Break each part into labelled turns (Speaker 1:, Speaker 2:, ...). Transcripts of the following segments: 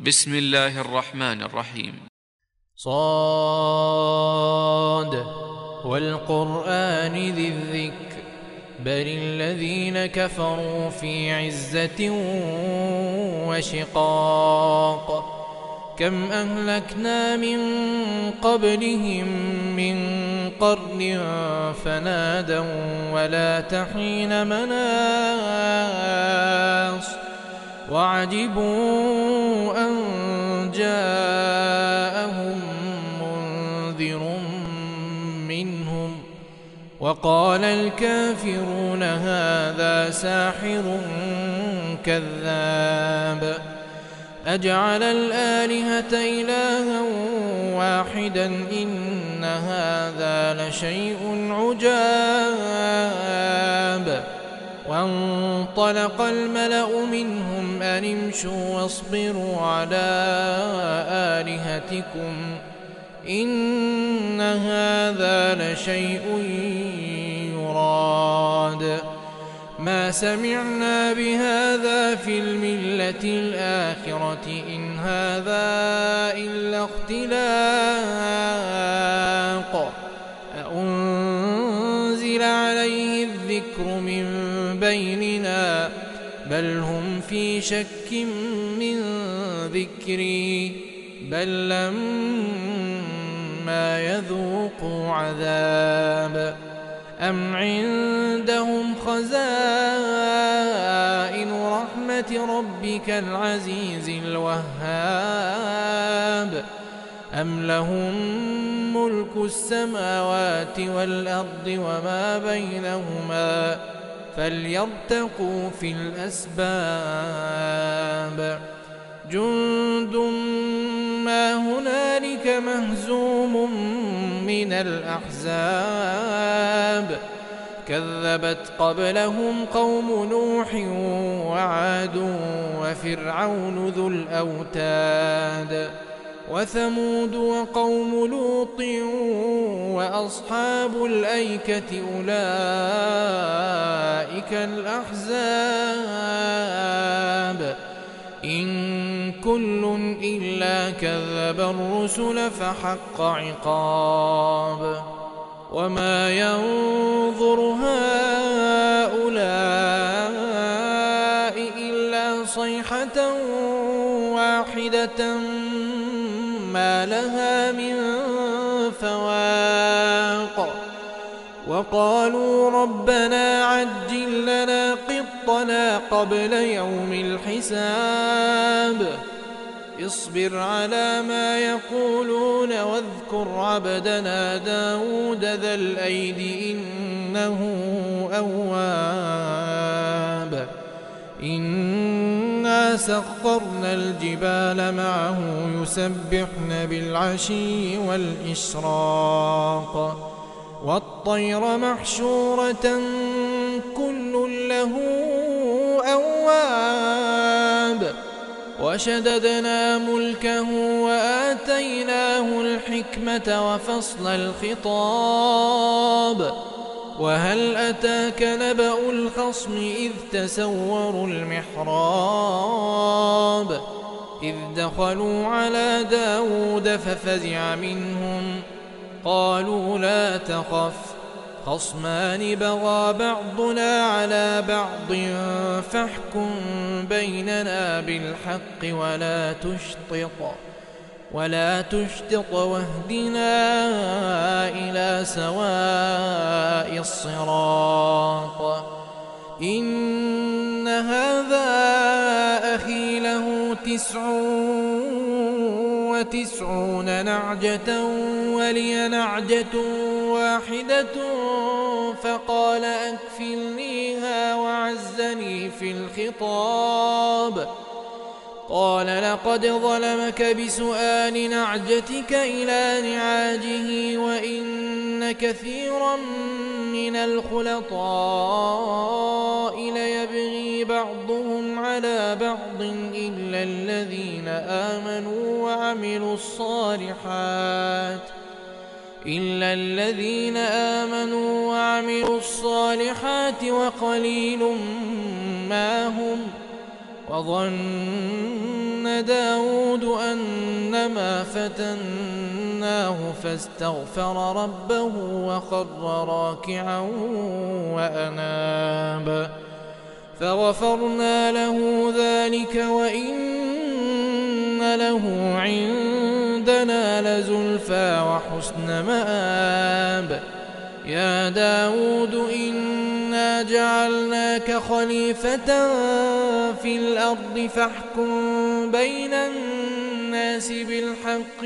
Speaker 1: بسم الله الرحمن الرحيم.
Speaker 2: صاد والقرآن ذي الذكر بل الذين كفروا في عزة وشقاق كم أهلكنا من قبلهم من قرن فنادوا ولا تحين مناص وعجبوا أن جاءهم منذر منهم وقال الكافرون هذا ساحر كذاب أجعل الآلهة إلها واحدا إن هذا لشيء عجاب وانطلق الملأ منهم أن امشوا واصبروا على آلهتكم إن هذا لشيء يراد ما سمعنا بهذا في الملة الآخرة إن هذا إلا اختلاق أأنزل عليه الذكر من بيننا بل هم في شك من ذكري بل لما يذوقوا عذاب أم عندهم خزائن رحمة ربك العزيز الوهاب أم لهم ملك السماوات والأرض وما بينهما فليرتقوا في الأسباب جند ما هنالك مهزوم من الأحزاب كذبت قبلهم قوم نوح وعاد وفرعون ذو الأوتاد وثمود وقوم لوط وأصحاب الأيكة أولئك الأحزاب إن كل إلا كذب الرسل فحق عقاب وما ينظر هؤلاء إلا صيحة واحدة ما لها من فواق وقالوا ربنا عجل لنا قطنا قبل يوم الحساب اصبر على ما يقولون واذكر عبدنا داود ذا الأيد إنه أواب إنا سخرنا الجبال معه يسبحن بالعشي والإشراق والطير محشورة كل له أواب وشددنا ملكه وآتيناه الحكمة وفصل الخطاب وهل أتاك نبأ الخصم إذ تسوروا المحراب إذ دخلوا على داود ففزع منهم قالوا لا تخف خصمان بغى بعضنا على بعض فاحكم بيننا بالحق ولا تشطط واهدنا إلى سواء الصراط إن هذا أخي له 99 نعجة ولي نعجة واحدة فقال أكفلنيها وعزني في الخطاب قال لقد ظلمك بسؤال نعجتك إلى نعاجه وإن كثيرا من الخلطاء ليبغي بعضهم على بعض إلا الذين آمنوا وعملوا الصالحات وقليل ما هم وظن داود أنما فتناه فاستغفر ربه وخر راكعا وأناب فغفرنا له ذلك وإن له عندنا لزلفى وحسن مآب يا داود إنا جعلناك خليفة في الأرض فاحكم بين الناس بالحق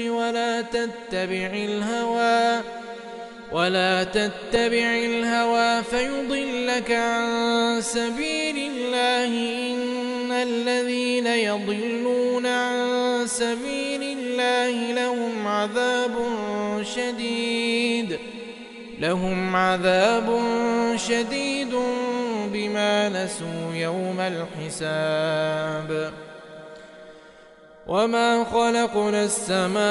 Speaker 2: ولا تتبع الهوى فيضلك عن سبيل الله إن الذين يضلون عن سبيل الله لهم عذاب شديد بما نسوا يوم الحساب وما خلقنا السماء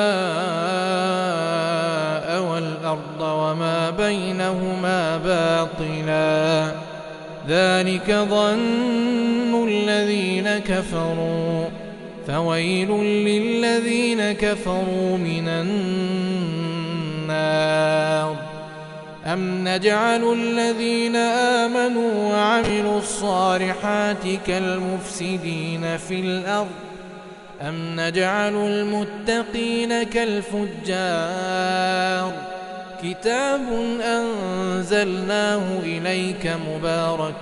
Speaker 2: والأرض وما بينهما باطلا ذلك ظن الذين كفروا فويل للذين كفروا من النار أم نجعل الذين آمنوا وعملوا الصالحات كالمفسدين في الأرض أم نجعل المتقين كالفجار كتاب أنزلناه إليك مبارك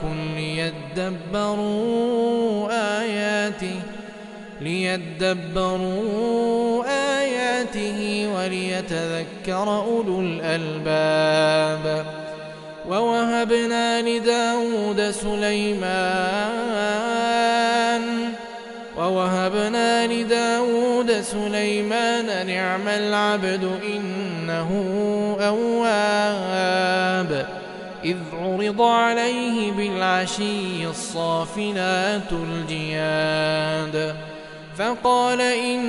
Speaker 2: ليدبروا آياته وليتذكر أولو الألباب ووهبنا لداود سليمان نعم العبد إنه أواب إذ عرض عليه بالعشي الصافنات الجياد فقال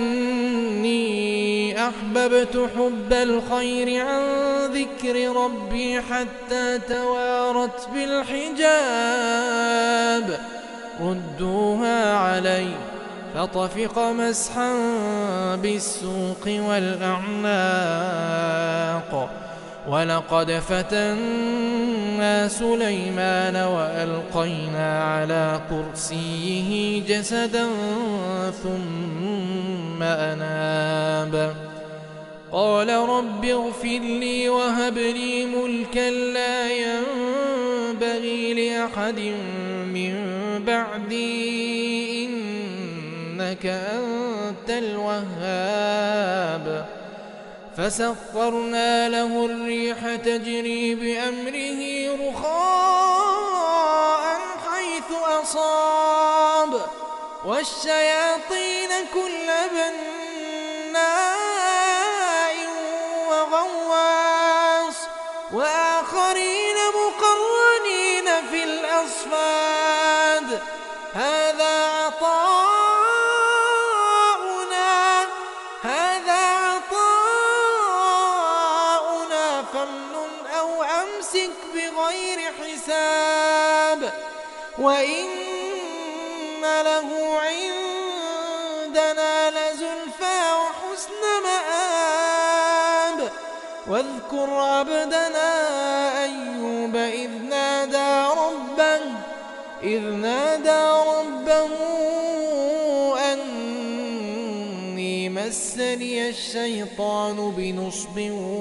Speaker 2: إني أحببت حب الخير عن ذكر ربي حتى توارت بالحجاب ردوها علي فطفق مسحا بالسوق والأعناق ولقد فتنا سليمان وألقينا على كرسيه جسدا ثم أناب قال رب اغفر لي وهب لي ملكا لا ينبغي لأحد من بعدي إنك أنت الوهاب فسخرنا له الريح تجري بأمره رخاء حيث أصاب والشياطين كل بناء وغواص وآخرين مقرنين في الأصفاد هذا عطاؤنا فامنن أو أمسك بغير حساب وإن له عندنا لزلفى وحسن مآب واذكر عبدنا أيوب إذ نادى ربه أني مسني الشيطان بنصب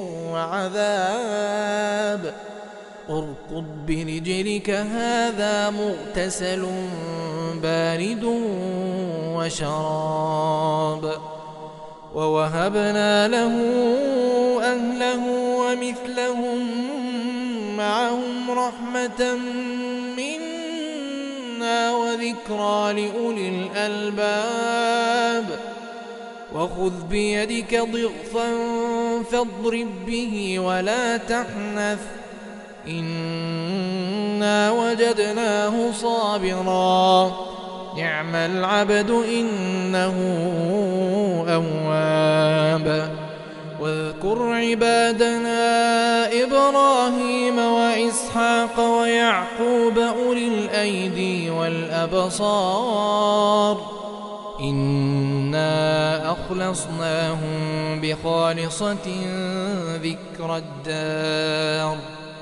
Speaker 2: وعذاب اركض برجلك هذا مغتسل بارد وشراب ووهبنا له أهله ومثلهم معهم رحمة منا وذكرى لأولي الألباب وخذ بيدك ضغثا فاضرب به ولا تحنث إنا وجدناه صابرا نعم العبد إنه أواب واذكر عبادنا إبراهيم وإسحاق ويعقوب أولي الأيدي والأبصار إنا أخلصناهم بخالصة ذكر الدار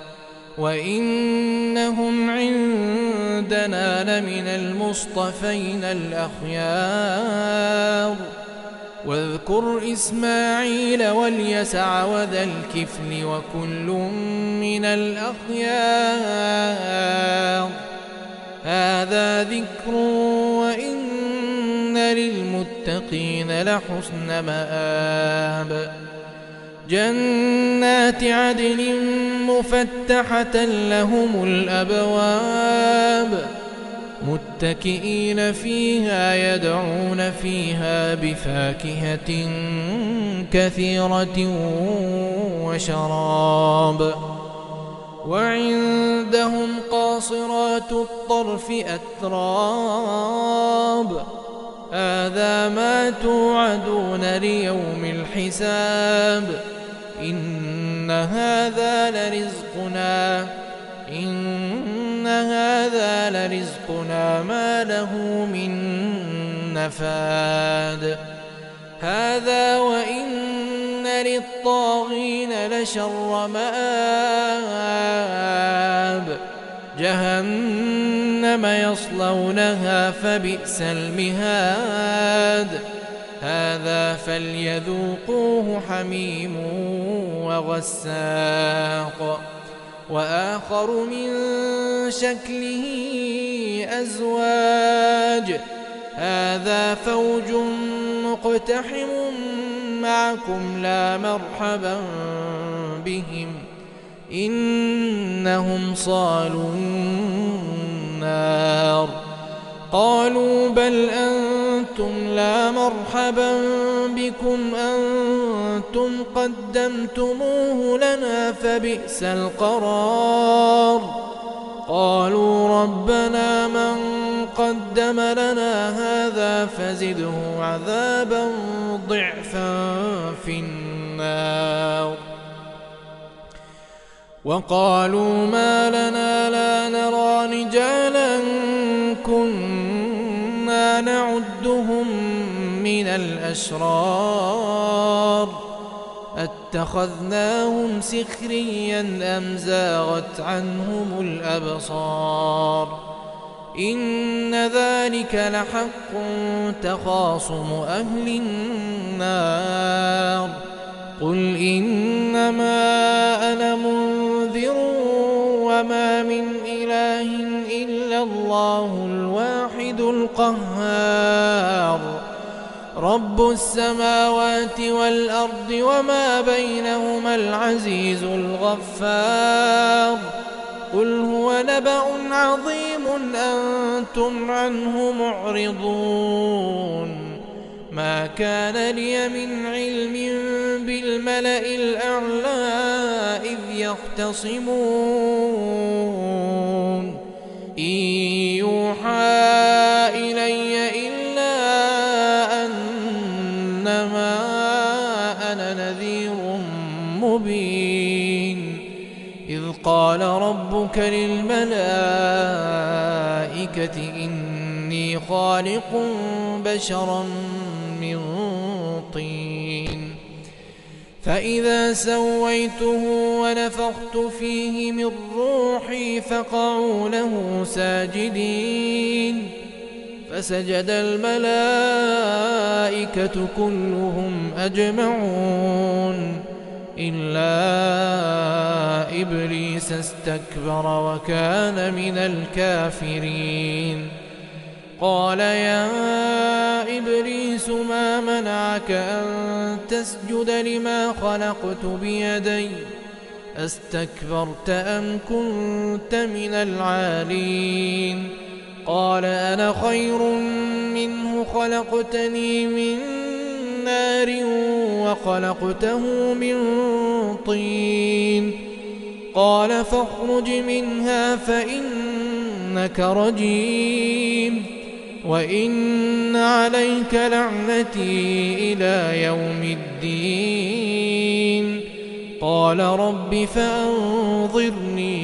Speaker 2: وإنهم عندنا لمن المصطفين الأخيار واذكر إسماعيل واليسع وذا الكفل وكل من الأخيار هذا ذكر وإن للمتقين لحسن مآب جنات عدن مفتحة لهم الأبواب متكئين فيها يدعون فيها بفاكهة كثيرة وشراب وعندهم قاصرات الطرف أتراب هذا ما توعدون ليوم الحساب إن هذا لرزقنا ما له من نفاد هذا وإن للطاغين لشر مآب جهنم يصلونها فبئس المهاد هذا فليذوقوه حميم وغساق وآخر من شكله أزواج هذا فوج مقتحم معكم لا مرحبا بهم إنهم صالوا النار قالوا بل أنتم لا مرحبا بكم أنتم قدمتموه لنا فبئس القرار قالوا ربنا من قدم لنا هذا فزده عذابا ضعفا في النار وقالوا ما لنا لا نرى رجالا كنا نعدهم من الأشرار أتخذناهم سخريا أم زاغت عنهم الأبصار إن ذلك لحق تخاصم أهل النار قل إنما أنا منذر وما من إله إلا الله الواحد القهار رب السماوات والأرض وما بينهما العزيز الغفار قل هو نبأ عظيم أنتم عنه معرضون ما كان لي من علم بالملأ الأعلى إذ يختصمون إن يوحى إلي إلا أنما أنا نذير مبين إذ قال ربك للملائكة إني خالق بشرا من طين فإذا سويته ونفخت فيه من روحي فقعوا له ساجدين فسجد الملائكة كلهم أجمعون إلا إبليس استكبر وكان من الكافرين قال يا إبليس ما منعك أن تسجد لما خلقت بيدي أستكبرت أم كنت من العالين قال أنا خير منه خلقتني من نار وخلقته من طين قال فاخرج منها فإنك رجيم وإن عليك لعنتي إلى يوم الدين قال رب فأنظرني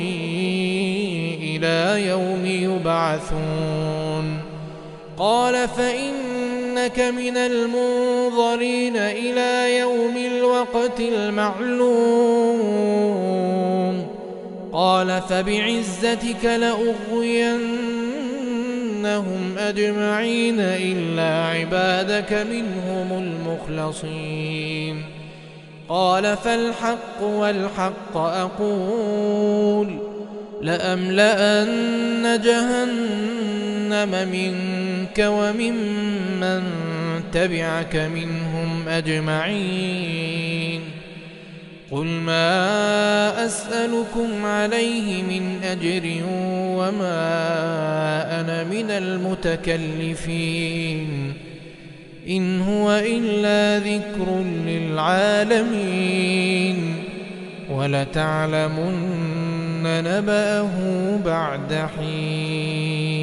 Speaker 2: إلى يوم يبعثون قال فإنك من المنظرين إلى يوم الوقت المعلوم قال فبعزتك لأغوينهم أجمعين إلا عبادك منهم المخلصين قال فالحق والحق أقول لأملأن جهنم منك وممن تبعك منهم أجمعين قل ما أسألكم عليه من أجر وما أنا من المتكلفين إن هو إلا ذكر للعالمين ولتعلمن نبأه بعد حين